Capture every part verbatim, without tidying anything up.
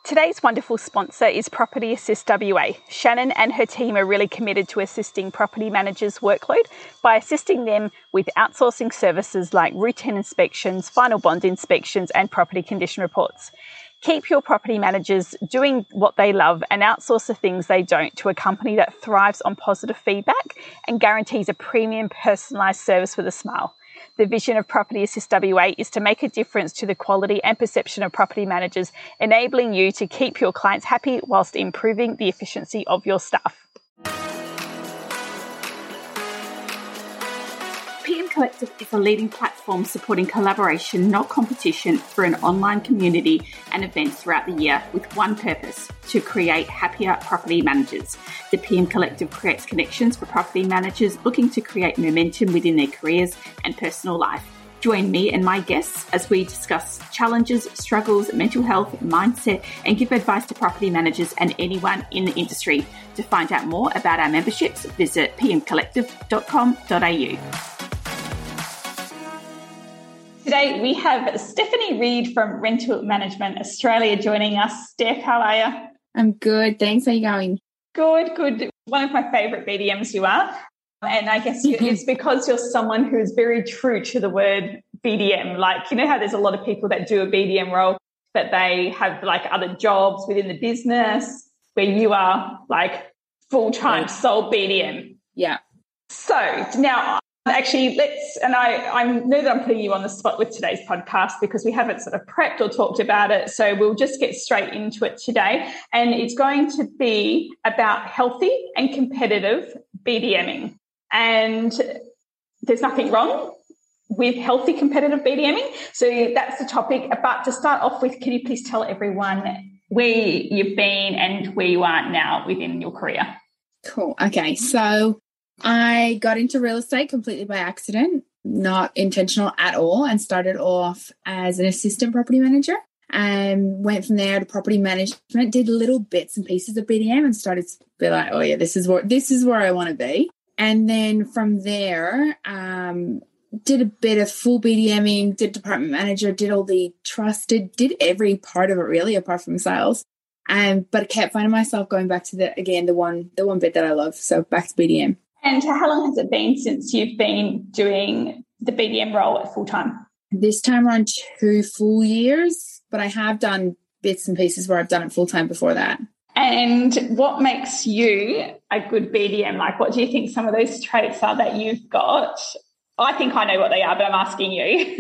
Today's wonderful sponsor is Property Assist W A. Shannon and her team are really committed to assisting property managers' workload by assisting them with outsourcing services like routine inspections, final bond inspections, and property condition reports. Keep your property managers doing what they love and outsource the things they don't to a company that thrives on positive feedback and guarantees a premium personalised service with a smile. The vision of Property Assist W A is to make a difference to the quality and perception of property managers, enabling you to keep your clients happy whilst improving the efficiency of your staff. P M Collective is a leading platform supporting collaboration, not competition, through an online community and events throughout the year with one purpose: to create happier property managers. The P M Collective creates connections for property managers looking to create momentum within their careers and personal life. Join me and my guests as we discuss challenges, struggles, mental health, mindset, and give advice to property managers and anyone in the industry. To find out more about our memberships, visit p m collective dot com dot a u. Today we have Stephanie Reid from Rental Management Australia joining us. Steph, how are you? I'm good, thanks. How are you going? Good, good. One of my favourite B D Ms you are. And I guess it's because you're someone who is very true to the word B D M. Like, you know how there's a lot of people that do a B D M role, but they have like other jobs within the business, where you are like full-time sole B D M. Yeah. So now... Actually, let's, and I, I know that I'm putting you on the spot with today's podcast because we haven't sort of prepped or talked about it. So we'll just get straight into it today. And it's going to be about healthy and competitive BDMing. And there's nothing wrong with healthy competitive BDMing. So that's the topic. But to start off with, can you please tell everyone where you've been and where you are now within your career? Cool. Okay. So I got into real estate completely by accident, not intentional at all, and started off as an assistant property manager and went from there to property management, did little bits and pieces of B D M and started to be like, oh yeah, this is where, this is where I want to be. And then from there, um, did a bit of full BDMing, did department manager, did all the trusted, did every part of it really, apart from sales. Um, but I kept finding myself going back to the, again, the one, the one bit that I love. So back to B D M. And how long has it been since you've been doing the B D M role at full time? This time around two full years, but I have done bits and pieces where I've done it full time before that. And what makes you a good B D M? Like, what do you think some of those traits are that you've got? I think I know what they are, but I'm asking you.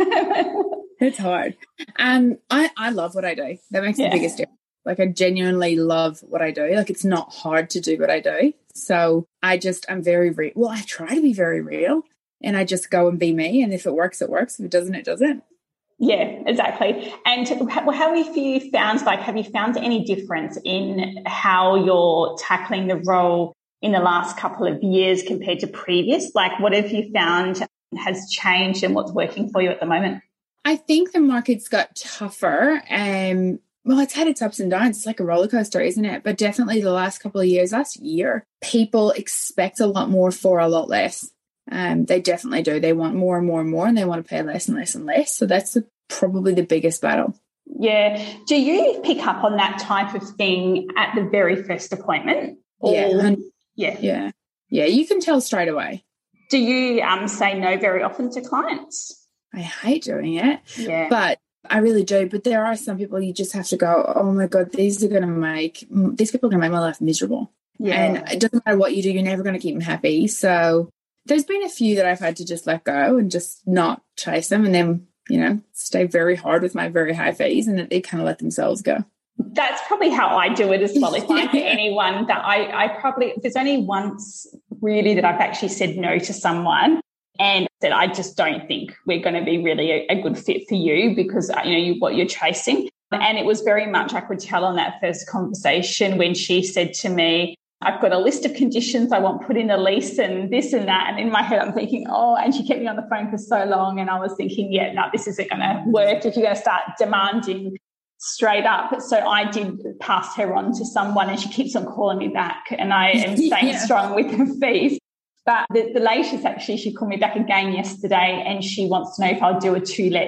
It's hard. Um, I, I love what I do. That makes yeah. the biggest difference. Like, I genuinely love what I do. Like, it's not hard to do what I do. So I just, I'm very real. Well, I try to be very real and I just go and be me. And if it works, it works. If it doesn't, it doesn't. Yeah, exactly. And how have you found, like, have you found any difference in how you're tackling the role in the last couple of years compared to previous? Like, what have you found has changed and what's working for you at the moment? I think the market's got tougher. Um, well, it's had its ups and downs. It's like a roller coaster, isn't it? But definitely the last couple of years, last year, people expect a lot more for a lot less. Um, they definitely do. They want more and more and more, and they want to pay less and less and less. So that's the, probably the biggest battle. Yeah. Do you pick up on that type of thing at the very first appointment? Or, yeah. Yeah. Yeah. Yeah. You can tell straight away. Do you um, say no very often to clients? I hate doing it. Yeah. But I really do. But there are some people you just have to go, oh my God, these are going to make, these people are going to make my life miserable. Yeah. And it doesn't matter what you do, you're never going to keep them happy. So there's been a few that I've had to just let go and just not chase them, and then, you know, stay very hard with my very high fees, and that they kind of let themselves go. That's probably how I do it as well. If I'm anyone that I, I probably, there's only once really that I've actually said no to someone and said, I just don't think we're going to be really a, a good fit for you because, you know, you, what you're chasing. And it was very much, I could tell on that first conversation when she said to me, I've got a list of conditions I want put in the lease and this and that. And in my head, I'm thinking, oh, and she kept me on the phone for so long. And I was thinking, yeah, no, this isn't going to work if you're going to start demanding straight up. So I did pass her on to someone, and she keeps on calling me back, and I am staying yeah. strong with her fees. But the, the latest, actually, she called me back again yesterday, and she wants to know if I'll do a two-let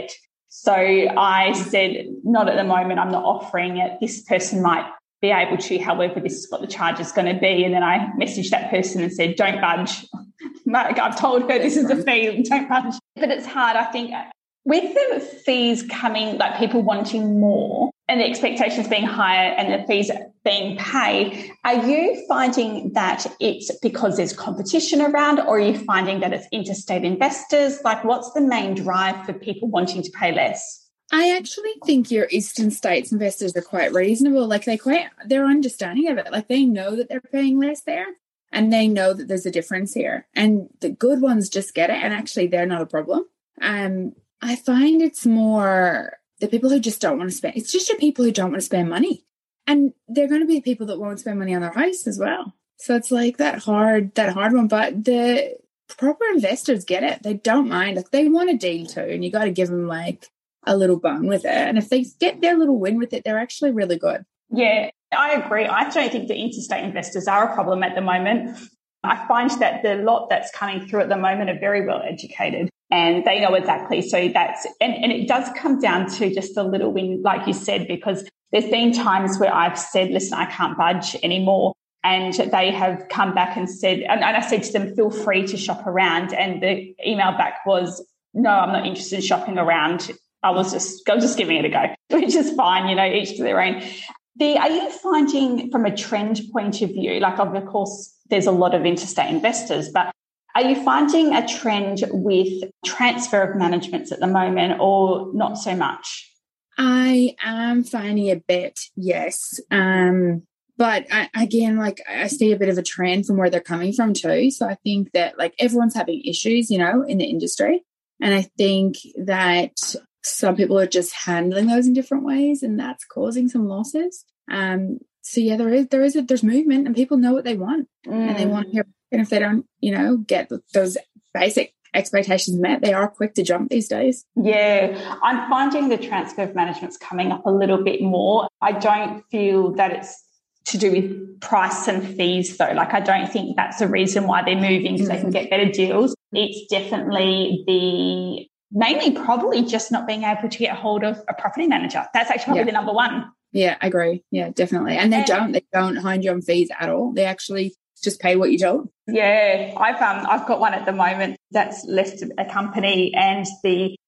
So I said, not at the moment, I'm not offering it. This person might be able to, however, this is what the charge is going to be. And then I messaged that person and said, don't budge. I've told her this is the fee, don't budge. But it's hard, I think, with the fees coming, like people wanting more and the expectations being higher and the fees being paid, are you finding that it's because there's competition around, or are you finding that it's interstate investors? Like, what's the main drive for people wanting to pay less? I actually think your eastern states investors are quite reasonable. Like they quite, they're understanding of it. Like they know that they're paying less there and they know that there's a difference here. And the good ones just get it. And actually they're not a problem. Um, I find it's more the people who just don't want to spend. It's just your people who don't want to spend money. And they're going to be the people that won't spend money on their house as well. So it's like that hard, that hard one. But the proper investors get it. They don't mind. Like they want a deal too. And you got to give them like a little bun with it. And if they get their little win with it, they're actually really good. Yeah, I agree. I don't think the interstate investors are a problem at the moment. I find that the lot that's coming through at the moment are very well educated and they know exactly. So that's, and, and it does come down to just a little win, like you said, because there's been times where I've said, listen, I can't budge anymore. And they have come back and said, and, and I said to them, feel free to shop around. And the email back was, no, I'm not interested in shopping around. I was just, I was just giving it a go, which is fine, you know, each to their own. The, are you finding from a trend point of view, like of course there's a lot of interstate investors, but are you finding a trend with transfer of managements at the moment or not so much? I am finding a bit, yes. Um, but I, again, like I see a bit of a trend from where they're coming from too. So I think that like everyone's having issues, you know, in the industry. And I think that some people are just handling those in different ways and that's causing some losses. Um, so yeah, there is, there is, a, there's movement and people know what they want mm. and they want to hear, and if they don't, you know, get those basic expectations met, they are quick to jump these days. Yeah, I'm finding the transfer of management's coming up a little bit more. I don't feel that it's to do with price and fees though. Like I don't think that's the reason why they're moving because mm-hmm. they can get better deals. It's definitely the mainly probably just not being able to get hold of a property manager. That's actually probably yeah. the number one. Yeah, I agree. Yeah, definitely. And they and, don't, they don't hind you on fees at all. They actually just pay what you told. Yeah, I've um I've got one at the moment that's left a company, and the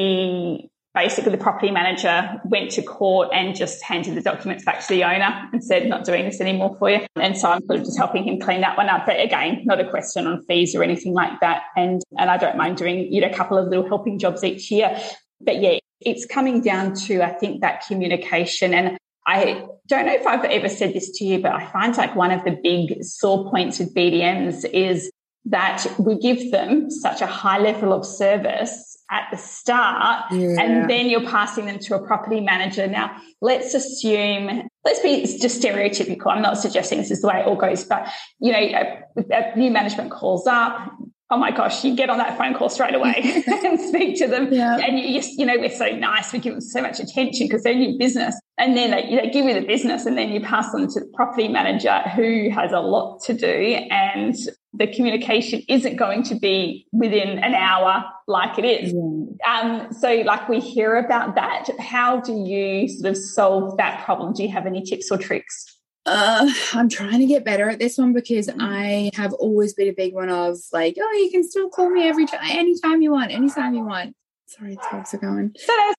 the basically the property manager went to court and just handed the documents back to the owner and said, not doing this anymore for you. And so I'm sort of just helping him clean that one up. But again, not a question on fees or anything like that. And and I don't mind doing, you know, a couple of little helping jobs each year. But yeah, it's coming down to, I think, that communication. And I don't know if I've ever said this to you, but I find like one of the big sore points with B D Ms is that we give them such a high level of service at the start yeah. and then you're passing them to a property manager. Now, let's assume, let's be just stereotypical. I'm not suggesting this is the way it all goes, but, you know, a, a new management calls up. Oh my gosh, you get on that phone call straight away and speak to them. Yeah. And you just, you know, we're so nice. We give them so much attention because they're new business. And then they, they give you the business and then you pass them to the property manager who has a lot to do. And the communication isn't going to be within an hour like it is. Yeah. Um, so like we hear about that. How do you sort of solve that problem? Do you have any tips or tricks? Uh, I'm trying to get better at this one because I have always been a big one of like, oh, you can still call me every time, anytime you want, anytime you want. Sorry, the dogs are going.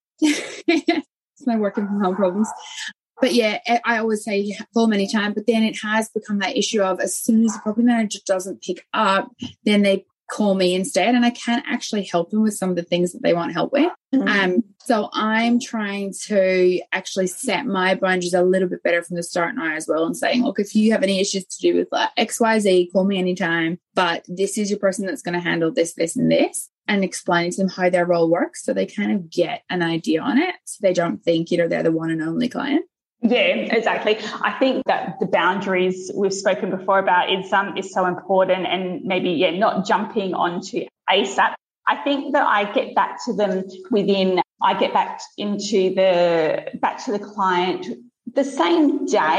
It's my working from home problems. But yeah, I always say call them anytime, but then it has become that issue of as soon as the property manager doesn't pick up, then they call me instead, and I can't actually help them with some of the things that they want help with. Mm-hmm. Um, so I'm trying to actually set my boundaries a little bit better from the start now as well, and saying, look, if you have any issues to do with like X, Y, Z, call me anytime, but this is your person that's going to handle this, this, and this, and explaining to them how their role works so they kind of get an idea on it, so they don't think, you know, they're the one and only client. Yeah, exactly. I think that the boundaries we've spoken before about is um is so important, and maybe yeah, not jumping onto ASAP. I think that I get back to them within. I get back into the back to the client the same day,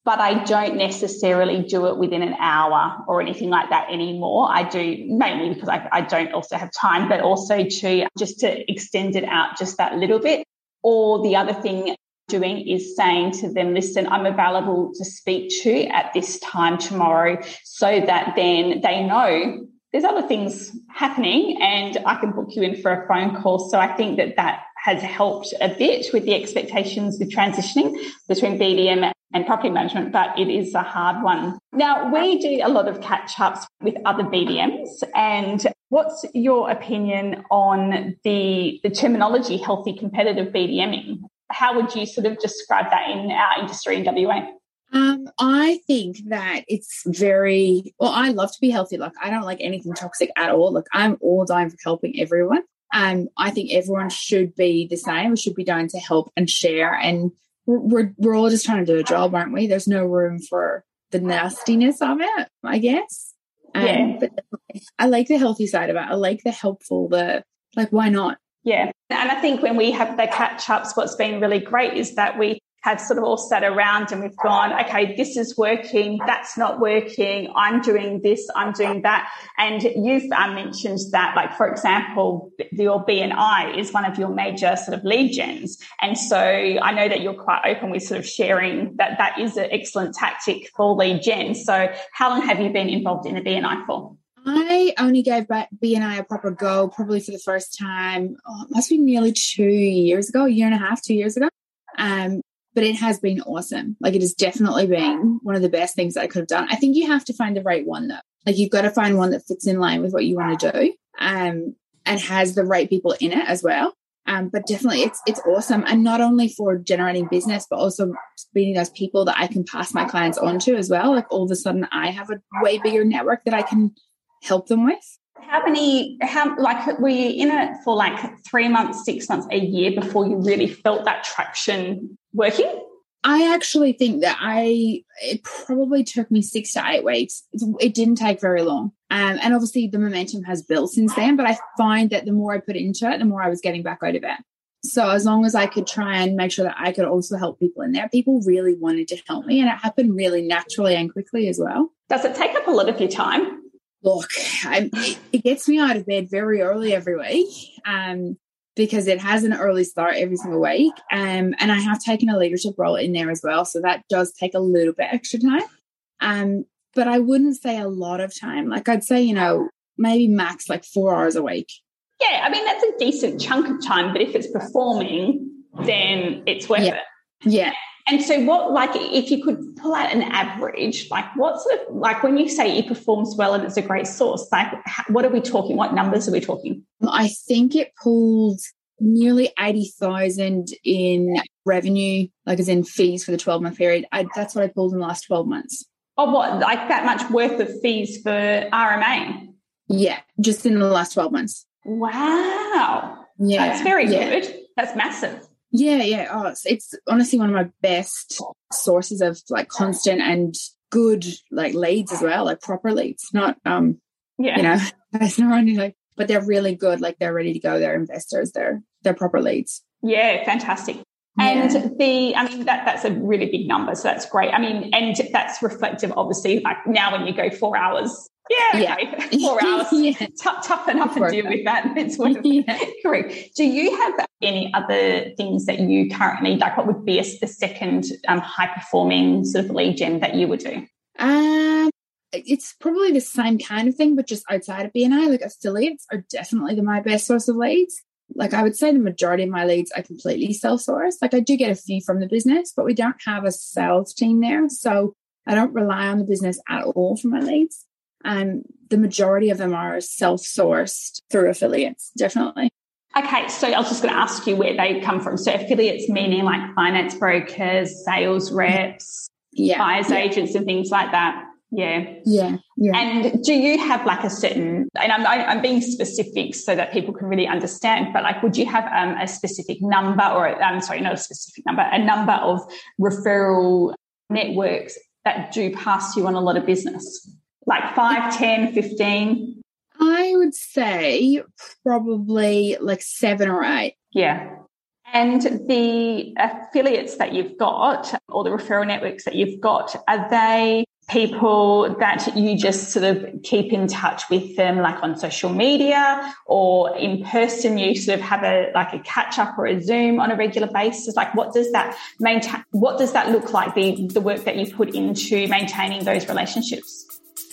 but I don't necessarily do it within an hour or anything like that anymore. I do mainly because I, I don't also have time, but also to just to extend it out just that little bit. Or the other thing doing is saying to them, listen, I'm available to speak to at this time tomorrow, so that then they know there's other things happening and I can book you in for a phone call. So I think that that has helped a bit with the expectations with transitioning between B D M and property management, but it is a hard one. Now, we do a lot of catch-ups with other B D Ms, and what's your opinion on the, the terminology healthy competitive BDMing? How would you sort of describe that in our industry in W A? Um, I think that it's very, well, I love to be healthy. Like, I don't like anything toxic at all. Like, I'm all down for helping everyone. Um, I think everyone should be the same. We should be down to help and share. And we're, we're, we're all just trying to do a job, aren't we? There's no room for the nastiness of it, I guess. Um, yeah. But I like the healthy side of it. I like the helpful, the, like, why not? Yeah. And I think when we have the catch-ups, what's been really great is that we have sort of all sat around and we've gone, okay, this is working, that's not working, I'm doing this, I'm doing that. And you've um, mentioned that, like, for example, your B N I is one of your major sort of lead gens. And so I know that you're quite open with sort of sharing that that is an excellent tactic for lead gen. So how long have you been involved in the B N I for? I only gave B N I a proper go probably for the first time, oh, it must be nearly two years ago, a year and a half, two years ago. Um, But it has been awesome. Like, it has definitely been one of the best things that I could have done. I think you have to find the right one, though. Like, you've got to find one that fits in line with what you want to do, um, and has the right people in it as well. Um, but definitely it's it's awesome. And not only for generating business, but also being those people that I can pass my clients on to as well. Like, all of a sudden I have a way bigger network that I can help them with. How many, how, like, were you in it for like three months, six months, a year before you really felt that traction working? I actually think that I, it probably took me six to eight weeks. It didn't take very long. Um, and obviously the momentum has built since then, but I find that the more I put into it, the more I was getting back out of it. So as long as I could try and make sure that I could also help people in there, people really wanted to help me, and it happened really naturally and quickly as well. Does it take up a lot of your time? Look, I, it gets me out of bed very early every week, um, because it has an early start every single week. Um, and I have taken a leadership role in there as well. So that does take a little bit extra time. Um, but I wouldn't say a lot of time. Like, I'd say, you know, maybe max like four hours a week. Yeah, I mean, that's a decent chunk of time. But if it's performing, then it's worth yeah. it. Yeah. And so what, like, if you could pull out an average, like, what sort of, like, when you say it performs well and it's a great source, like, what are we talking? What numbers are we talking? I think it pulled nearly eighty thousand in revenue, like as in fees for the twelve-month period. I, that's what I pulled in the last twelve months. Oh, what, like that much worth of fees for R M A? Yeah, just in the last twelve months. Wow. Yeah. That's very yeah. good. That's massive. Yeah, yeah. Oh, it's, it's honestly one of my best sources of like constant and good like leads as well, like proper leads. Not um, yeah, you know, it's not only like, but they're really good. Like, they're ready to go. They're investors. They're they're proper leads. Yeah, fantastic. Yeah. And the, I mean, that that's a really big number, so that's great. I mean, and that's reflective, obviously. Like, now when you go four hours. Yeah, okay. yeah. Four hours. yeah. Tough, tough enough to deal with that. It's worth yeah. Correct. Do you have any other things that you currently, like, what would be a, the second um, high-performing sort of lead gen that you would do? Um, it's probably the same kind of thing, but just outside of B N I. Like, affiliates are definitely the, my best source of leads. Like, I would say the majority of my leads I completely self-source. Like, I do get a few from the business, but we don't have a sales team there. So I don't rely on the business at all for my leads. Um, the majority of them are self-sourced through affiliates, definitely. Okay, so I was just going to ask you where they come from. So affiliates meaning like finance brokers, sales reps, yeah. buyers yeah. agents and things like that. Yeah. Yeah. Yeah. And do you have like a certain, and I'm, I'm being specific so that people can really understand, but like, would you have um, a specific number or, I'm um, sorry, not a specific number, a number of referral networks that do pass you on a lot of business? Like five, ten, fifteen? I would say probably like seven or eight. Yeah. And the affiliates that you've got, or the referral networks that you've got, are they people that you just sort of keep in touch with them, like on social media, or in person you sort of have a like a catch up or a Zoom on a regular basis? Like, what does that maintain? What does that look like? The the work that you put into maintaining those relationships.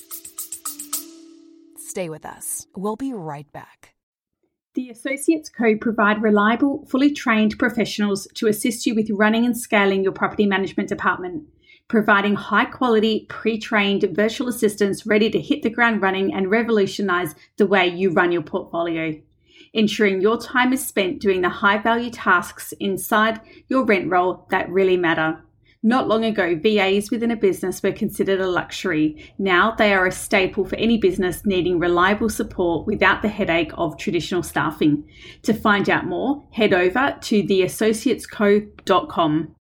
Stay with us. We'll be right back. The Associates Co provide reliable, fully trained professionals to assist you with running and scaling your property management department, providing high-quality, pre-trained virtual assistants ready to hit the ground running and revolutionise the way you run your portfolio, ensuring your time is spent doing the high-value tasks inside your rent roll that really matter. Not long ago, V As within a business were considered a luxury. Now they are a staple for any business needing reliable support without the headache of traditional staffing. To find out more, head over to the associates co dot com.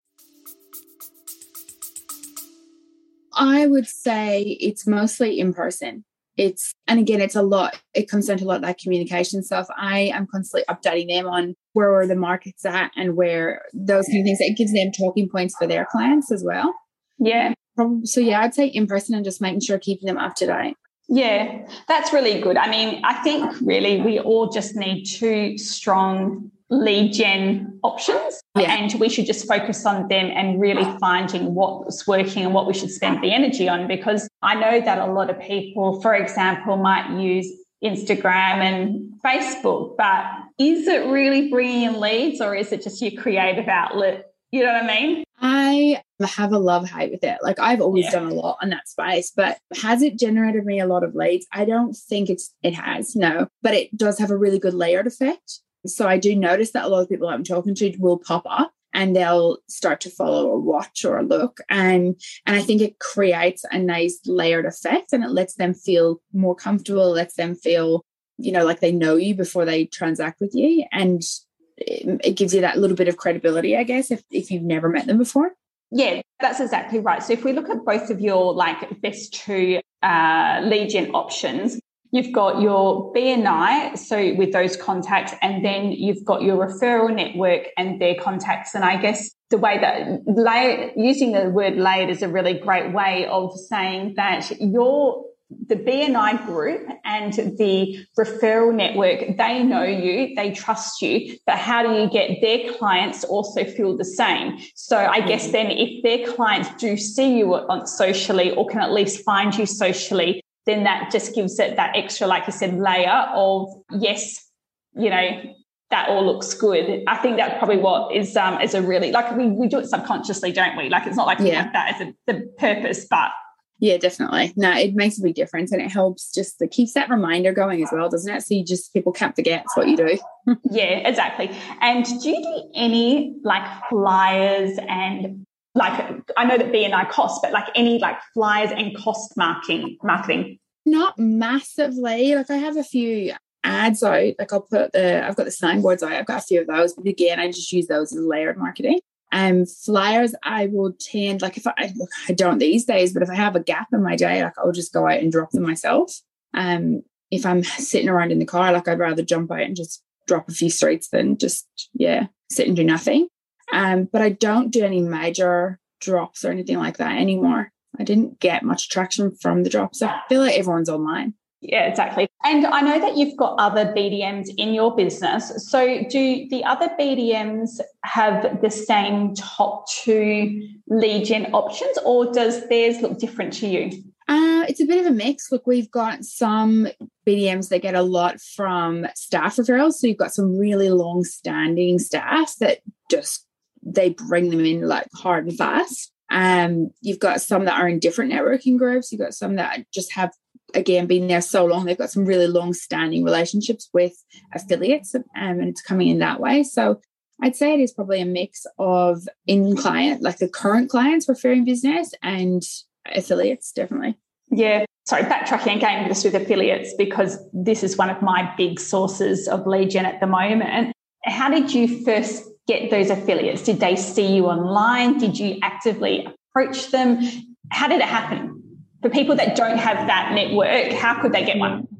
I would say it's mostly in person. It's, and again, it's a lot. It comes down to a lot of that communication stuff. I am constantly updating them on where the market's at and where those kind of things. It gives them talking points for their clients as well. Yeah. So yeah, I'd say in person and just making sure keeping them up to date. Yeah, that's really good. I mean, I think really we all just need two strong lead gen options, yeah. and we should just focus on them and really finding what's working and what we should spend the energy on, because I know that a lot of people, for example, might use Instagram and Facebook, but is it really bringing in leads, or is it just your creative outlet? You know what I mean? I have a love-hate with it. Like, I've always yeah. done a lot on that space, but has it generated me a lot of leads? I don't think it's it has, no, but it does have a really good layered effect. So I do notice that a lot of people I'm talking to will pop up and they'll start to follow or watch or look. And, and I think it creates a nice layered effect, and it lets them feel more comfortable, lets them feel, you know, like they know you before they transact with you. And it, it gives you that little bit of credibility, I guess, if, if you've never met them before. Yeah, that's exactly right. So if we look at both of your like best two uh, lead gen options, you've got your B N I, so with those contacts, and then you've got your referral network and their contacts. And I guess the way that layer, using the word layered is a really great way of saying that your the B N I group and the referral network, they know you, they trust you, but how do you get their clients to also feel the same? So I guess then if their clients do see you on socially, or can at least find you socially, then that just gives it that extra, like you said, layer of, yes, you know, that all looks good. I think that's probably what is um is a really, like we, we do it subconsciously, don't we? Like, it's not like, yeah. like that as a, the purpose, but. Yeah, definitely. No, it makes a big difference, and it helps just, it keeps that reminder going as well, doesn't it? So you just, people can't forget it's what you do. Yeah, exactly. And do you do any like flyers and like, I know that B N I costs, but like any like flyers and cost marketing, marketing? Not massively. Like, I have a few ads out. Like, I'll put the, I've got the signboards out. I've got a few of those. But again, I just use those as layered marketing. Um, flyers, I will tend, like if I, look, I don't these days, but if I have a gap in my day, like I'll just go out and drop them myself. Um, if I'm sitting around in the car, like I'd rather jump out and just drop a few streets than just, yeah, sit and do nothing. Um, but I don't do any major drops or anything like that anymore. I didn't get much traction from the drops. I feel like everyone's online. Yeah, exactly. And I know that you've got other B D Ms in your business. So do the other B D Ms have the same top two lead gen options, or does theirs look different to you? Uh, it's a bit of a mix. Look, we've got some B D Ms that get a lot from staff referrals. So you've got some really long-standing staff that just, they bring them in like hard and fast. Um, you've got some that are in different networking groups. You've got some that just have, again, been there so long, they've got some really long-standing relationships with affiliates, um, and it's coming in that way. So I'd say it is probably a mix of in-client, like the current clients referring business, and affiliates, definitely. Yeah. Sorry, backtracking again just with affiliates, because this is one of my big sources of lead gen at the moment. How did you first get those affiliates? Did they see you online? Did you actively approach them? How did it happen? For people that don't have that network, how could they get one?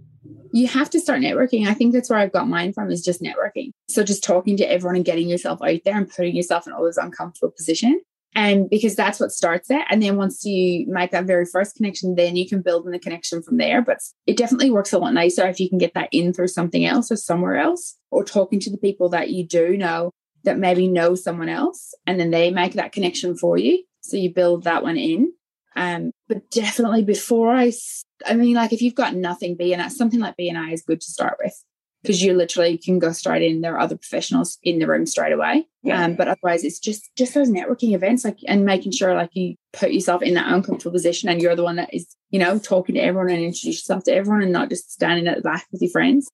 You have to start networking. I think that's where I've got mine from, is just networking. So just talking to everyone and getting yourself out there and putting yourself in all those uncomfortable positions. And because that's what starts it. And then once you make that very first connection, then you can build in the connection from there. But it definitely works a lot nicer if you can get that in through something else or somewhere else, or talking to the people that you do know that maybe know someone else, and then they make that connection for you. So you build that one in. Um, but definitely before I, I mean, like if you've got nothing, B N I, something like B N I is good to start with, because you literally can go straight in. There are other professionals in the room straight away. Yeah. Um, but otherwise it's just, just those networking events, like, and making sure like you put yourself in that uncomfortable position and you're the one that is, you know, talking to everyone and introduce yourself to everyone and not just standing at the back with your friends.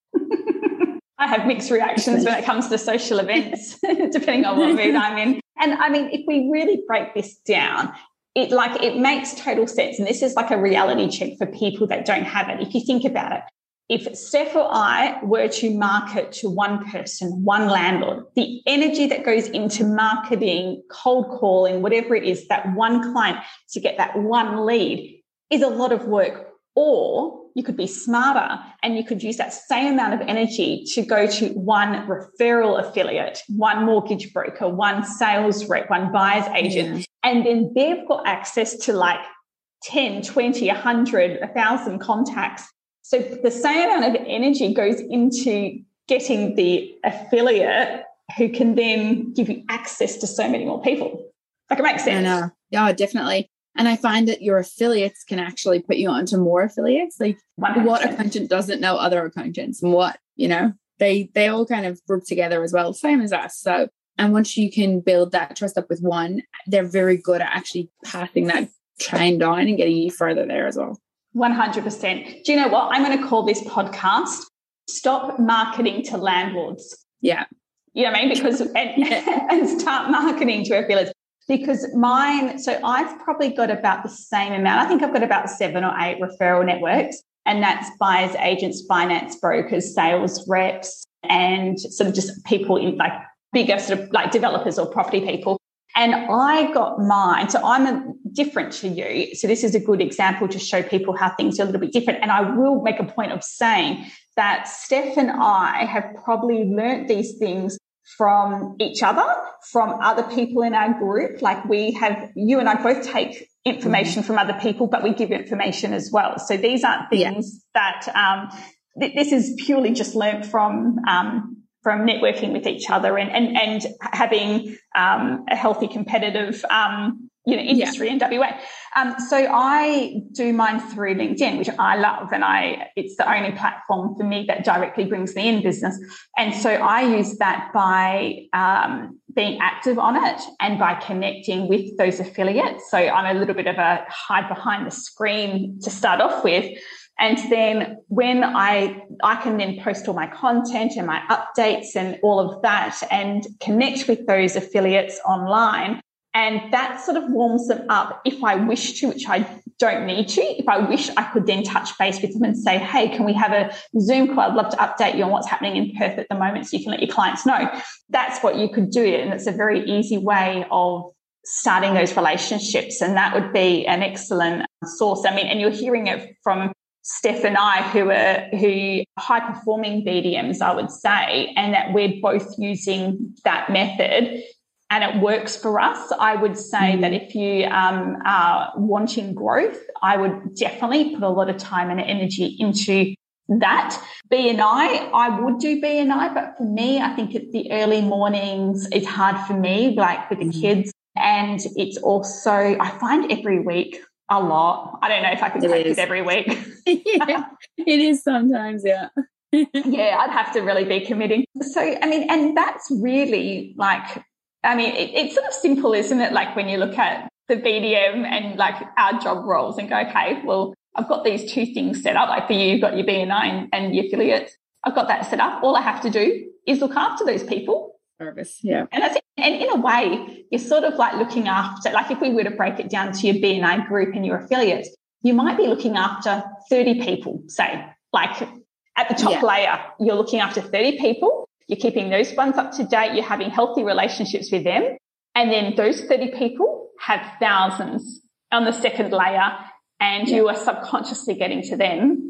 I have mixed reactions when it comes to social events, depending on what mood I'm in. And I mean, if we really break this down, it like it makes total sense. And this is like a reality check for people that don't have it. If you think about it, if Steph or I were to market to one person, one landlord, the energy that goes into marketing, cold calling, whatever it is, that one client to get that one lead is a lot of work. Or you could be smarter and you could use that same amount of energy to go to one referral affiliate, one mortgage broker, one sales rep, one buyer's agent. Yeah. And then they've got access to like ten, twenty, one hundred, one thousand contacts. So the same amount of energy goes into getting the affiliate who can then give you access to so many more people. Like, it makes sense. I know. Yeah, definitely. And I find that your affiliates can actually put you onto more affiliates. Like one hundred percent. What accountant doesn't know other accountants, and what, you know, they they all kind of group together as well, same as us. So, and once you can build that trust up with one, they're very good at actually passing that train down and getting you further there as well. one hundred percent. Do you know what? I'm going to call this podcast Stop Marketing to Landlords. Yeah. You know what I mean? Because, and, yeah. and start marketing to affiliates. Because mine, so I've probably got about the same amount. I think I've got about seven or eight referral networks, and that's buyers, agents, finance brokers, sales reps, and sort of just people in like bigger sort of like developers or property people. And I got mine. So I'm a, different to you. So this is a good example to show people how things are a little bit different. And I will make a point of saying that Steph and I have probably learnt these things from each other, from other people in our group. Like we have, you and I both take information mm-hmm. from other people, but we give information as well. So these aren't things yeah. that, um, th- this is purely just learnt from, um, from networking with each other and, and, and having, um, a healthy competitive, um, you know, industry yeah. in W A. Um, so I do mine through LinkedIn, which I love. And I, it's the only platform for me that directly brings me in business. And so I use that by, um, being active on it and by connecting with those affiliates. So I'm a little bit of a hide behind the screen to start off with. And then when I, I can then post all my content and my updates and all of that and connect with those affiliates online. And that sort of warms them up if I wish to, which I don't need to. If I wish, I could then touch base with them and say, hey, can we have a Zoom call? I'd love to update you on what's happening in Perth at the moment so you can let your clients know. That's what you could do. And it's a very easy way of starting those relationships. And that would be an excellent source. I mean, and you're hearing it from Steph and I, who are who high performing B D Ms, I would say, and that we're both using that method. And it works for us. I would say mm-hmm. that if you um, are wanting growth, I would definitely put a lot of time and energy into that. B N I, I would do B N I, but for me, I think at the early mornings, it's hard for me, like with the mm-hmm. kids. And it's also, I find every week a lot. I don't know if I could take it every week. Yeah, it is sometimes, yeah. Yeah, I'd have to really be committing. So, I mean, and that's really like, I mean, it, it's sort of simple, isn't it? Like when you look at the B D M and like our job roles and go, okay, well, I've got these two things set up. Like for you, you've got your B N I and, and your affiliates. I've got that set up. All I have to do is look after those people. Service, yeah. And that's it. And in a way, you're sort of like looking after, like if we were to break it down to your B N I group and your affiliates, you might be looking after thirty people, say, like at the top yeah. layer, you're looking after thirty people. You're keeping those ones up to date. You're having healthy relationships with them. And then those thirty people have thousands on the second layer, and yeah. you are subconsciously getting to them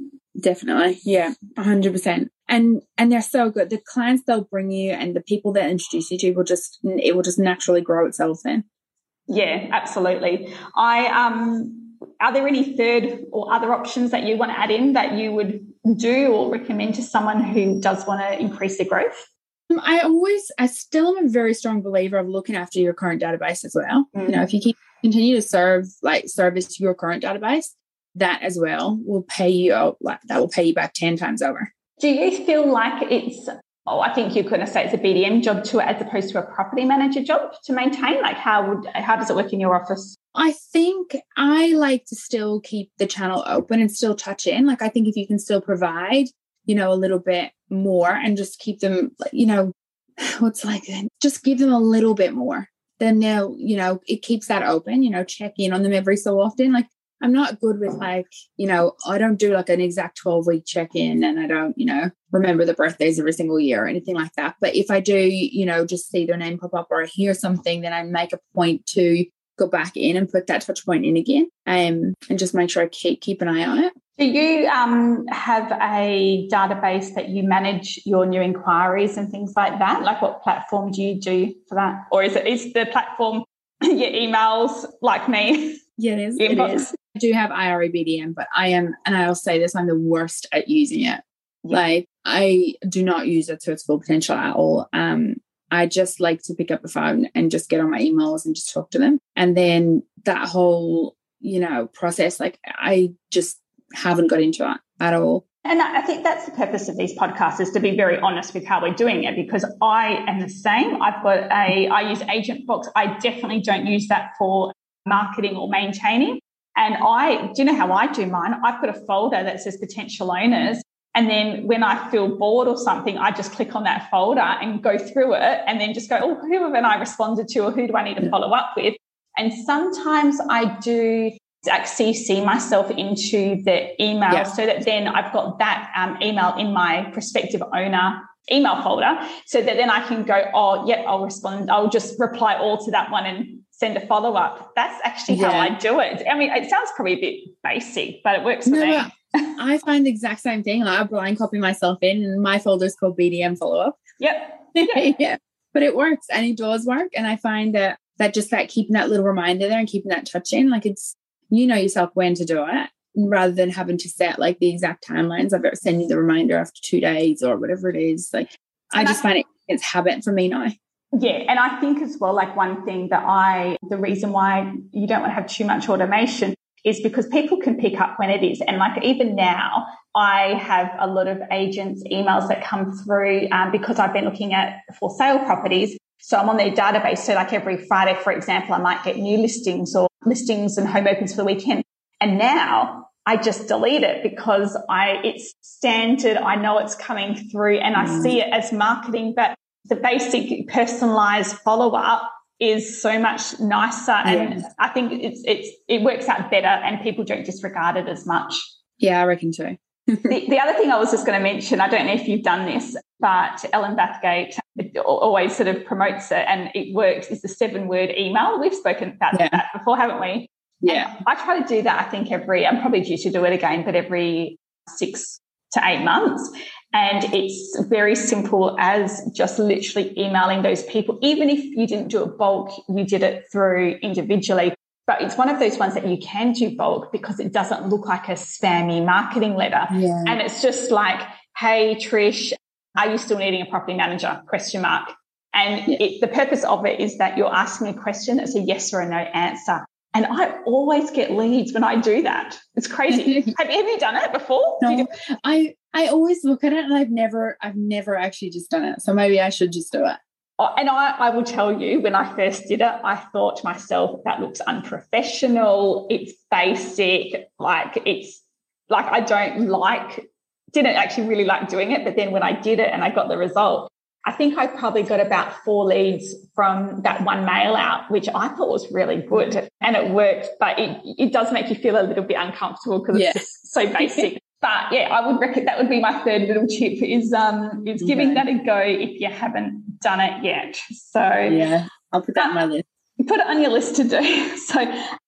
Definitely. Yeah, one hundred percent. And and they're so good. The clients they'll bring you and the people that introduce you to will just, it will just naturally grow itself then. Yeah, absolutely. I um, are there any third or other options that you want to add in that you would do or recommend to someone who does want to increase their growth? I always, I still am a very strong believer of looking after your current database as well. Mm. You know, if you keep continue to serve, like service your current database, that as well will pay you, like that will pay you back ten times over. Do you feel like it's, oh, I think you're going to say it's a B D M job too, as opposed to a property manager job to maintain? Like how would, how does it work in your office? I think I like to still keep the channel open and still touch in. Like I think if you can still provide, you know, a little bit more and just keep them, you know, what's like, just give them a little bit more, then they'll, you know, it keeps that open, you know, check in on them every so often. Like I'm not good with like, you know, I don't do like an exact twelve week check-in and I don't, you know, remember the birthdays every single year or anything like that. But if I do, you know, just see their name pop up or I hear something, then I make a point to go back in and put that touch point in again, um, and just make sure I keep, keep an eye on it. Do you um, have a database that you manage your new inquiries and things like that? Like what platform do you do for that? Or is it is the platform your emails like me? Yeah, it is. It is. I do have I R E B D M, but I am, and I'll say this, I'm the worst at using it. Yeah. Like I do not use it to its full potential at all. Um, I just like to pick up the phone and just get on my emails and just talk to them. And then that whole, you know, process, like I just haven't got into it at all. And I think that's the purpose of these podcasts, is to be very honest with how we're doing it, because I am the same. I've got a, I use Agentbox. I definitely don't use that for marketing or maintaining. And I, do you know how I do mine? I've got a folder that says potential owners. And then when I feel bored or something, I just click on that folder and go through it and then just go, oh, who haven't I responded to or who do I need to follow up with? And sometimes I do like C C myself into the email, yeah, so that then I've got that um, email in my prospective owner email folder, so that then I can go, oh, yeah, I'll respond. I'll just reply all to that one and send a follow-up. That's actually yeah. how I do it. I mean, it sounds probably a bit basic, but it works for no, me. I find the exact same thing. Like I blind copy myself in and my folder is called B D M follow-up. Yep. Yeah. yeah. But it works and it does work. And I find that that just that keeping that little reminder there and keeping that touch in, like it's, you know yourself when to do it rather than having to set like the exact timelines of it, send you the reminder after two days or whatever it is. Like and I just I, find it, it's habit for me now. Yeah. And I think as well, like one thing that I, the reason why you don't want to have too much automation is because people can pick up when it is. And like even now, I have a lot of agents' emails that come through um, because I've been looking at for sale properties. So I'm on their database. So like every Friday, for example, I might get new listings or listings and home opens for the weekend. And now I just delete it because I it's standard. I know it's coming through and I mm. see it as marketing. But the basic personalized follow-up is so much nicer, and yeah. I think it's it's it works out better and people don't disregard it as much. Yeah, I reckon too. the, the other thing I was just going to mention, I don't know if you've done this, but Ellen Bathgate always sort of promotes it and it works, is the seven word email. We've spoken about yeah. that before, haven't we? Yeah. And I try to do that, I think every, I'm probably due to do it again, but every six to eight months. And it's very simple as just literally emailing those people. Even if you didn't do it bulk, you did it through individually. But it's one of those ones that you can do bulk because it doesn't look like a spammy marketing letter. Yeah. And it's just like, hey, Trish, are you still needing a property manager? Question mark. And yeah. it, the purpose of it is that you're asking a question. It's a yes or a no answer. And I always get leads when I do that. It's crazy. have, have you done it before? No, you I, I always look at it and I've never, I've never actually just done it. So maybe I should just do it. Oh, and I, I will tell you, when I first did it, I thought to myself, that looks unprofessional. It's basic. Like it's like, I don't like, didn't actually really like doing it. But then when I did it and I got the result, I think I probably got about four leads from that one mail out, which I thought was really good and it worked, but it, it does make you feel a little bit uncomfortable because yeah. it's just so basic. But yeah, I would reckon that would be my third little tip is, um, is giving yeah. that a go if you haven't done it yet. So yeah, I'll put that on my list. Put it on your list to do. So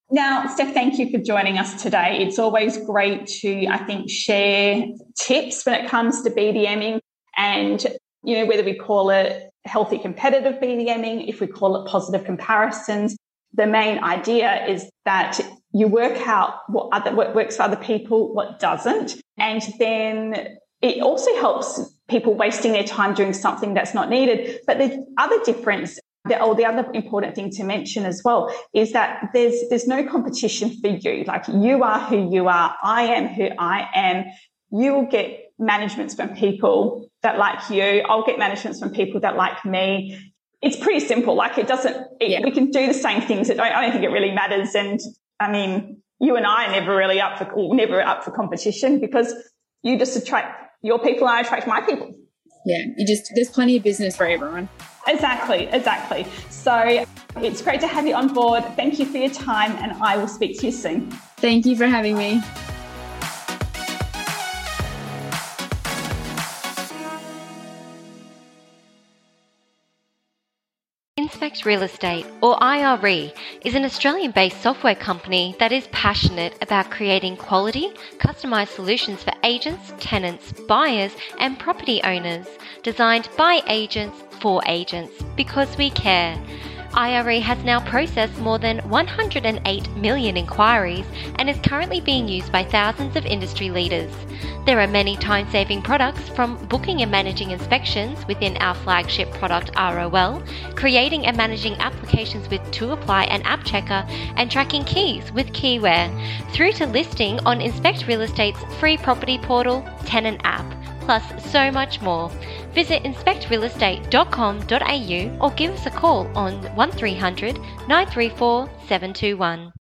Now, Steph, thank you for joining us today. It's always great to, I think, share tips when it comes to BDMing and, you know, whether we call it healthy competitive BDMing, if we call it positive comparisons. The main idea is that you work out what other what works for other people, what doesn't, and then it also helps people wasting their time doing something that's not needed. But the other difference, the, or the other important thing to mention as well, is that there's there's no competition for you. Like, you are who you are. I am who I am. You will get managements from people that like you. I'll get managements from people that like me. It's pretty simple. Like, it doesn't, it, yeah. we can do the same things. I don't, I don't think it really matters. And I mean, you and I are never really up for, never up for competition, because you just attract your people and I attract my people. Yeah. You just, there's plenty of business for everyone. Exactly. Exactly. So it's great to have you on board. Thank you for your time, and I will speak to you soon. Thank you for having me. Inspect Real Estate, or I R E, is an Australian-based software company that is passionate about creating quality, customised solutions for agents, tenants, buyers and property owners, designed by agents for agents, because we care. I R E has now processed more than one hundred eight million inquiries and is currently being used by thousands of industry leaders. There are many time-saving products, from booking and managing inspections within our flagship product R O L, creating and managing applications with To Apply and App Checker, and tracking keys with Keyware, through to listing on Inspect Real Estate's free property portal, Tenant app, plus so much more. Visit inspect real estate dot com dot a u or give us a call on one three hundred nine three four seven two one.